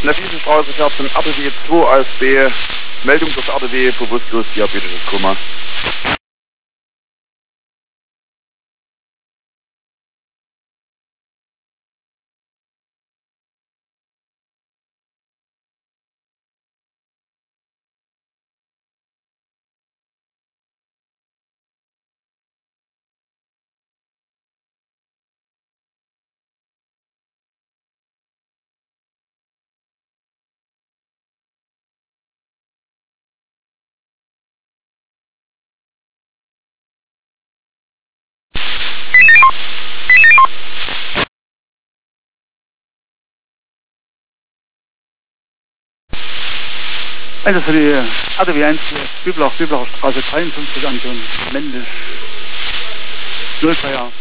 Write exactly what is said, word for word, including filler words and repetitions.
Straße R D W zwei A S B, Meldung des R D W, bewusstlos diabetisches Koma. Also für die R D W eins, Büblach, Büblacher Straße dreiundfünfzig, Anton, männlich, null drei.